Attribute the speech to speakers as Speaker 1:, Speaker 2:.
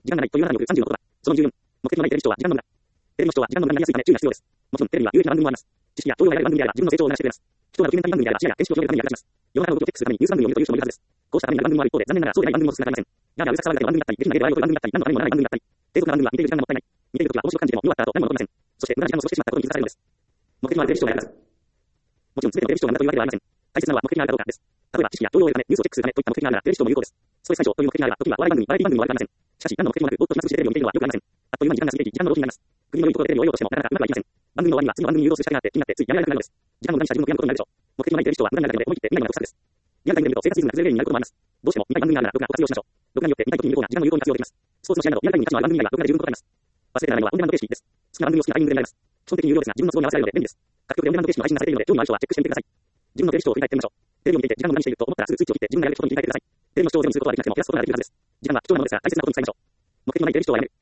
Speaker 1: 時間がないというのがよく30の言葉。その14、目的のないテレビ視聴は時間の無駄。テレビの視聴は時間の無駄になりやすいため注意が必要です。もちろん、テレビは有益な番組もあります。知識や教養が得られる番組であれば自分の成長を促してくれます。人がドキュメンタリー番組であれば視野や見識を広げるために役立ちます。世の中の動きをチェックするためにニュース番組を見るという人もいるはずです。こうしたためになる番組もある一方で、残念ながらそうでない番組も少なくありません。やはりうるさく騒がれている番組だったり、下品な例で笑いを取る番組だったり、何のためにもならない番組だったり、低俗な番組は見ている時間がもったいない。見ている時は面白く感じても見終わった後何も残りません。そして無駄な時間を過ごしてしまったことに気づかされるのです。目的のあるテレビ視聴が役立つ。もちろん全てのテレビ視聴が無駄というわけではありません。大切なのは目的があるかどうかです。例えば知識や教養を得るため、ニュースをチェックするためといった目的があるならテレビ視聴も有効です。ストレス解消という目的があれば、時にはお笑い番組、バラエティ番組も悪くありません。しかし、何の目的もなく、ぼーっと暇つぶしでテレビを見ているのはよくありません。あっという間に時間が過ぎていき、時間の浪費になります。国の良いところでテレビを終えようとしても、なかなかうまくはいきません。番組の終わりには次の番組に誘導する仕掛けがあって、気になってついやめられなくなるのです。時間を無駄にした自分の悔やむことになるでしょう。目的のないテレビ視聴は無駄になるだけで思い切って見ないのが得策です。リアルタイムで見ると生活リズムが崩れるようになることもあります。どうしても見たい番組があるなら録画を活用しましょう。録画によって見たい時に有効な時間の有効に活用できます。スポーツの試合などリアルタイムに価値のある番組以外は録画で十分となります。忘れてないのはオンデマンド形式です。好きな番組を好きなタイミングで見られます。基本的に有料ですが自分の都合に合わせられるので便利です。各局でオンデマンド形式の配信がされているので興味のある人はチェックしてみてください。自分のテレビ視聴を振り返ってみましょう。テレビを見ていて時間を無駄にしていると思ったらすぐスイッチを切って自分のやるべきことに切り替えてください。テレビの視聴をゼロにすることはできなくても減らすことができるはずです。時間は貴重なのですが大切なことに使いましょう。目的のないテレビ視聴はやめる。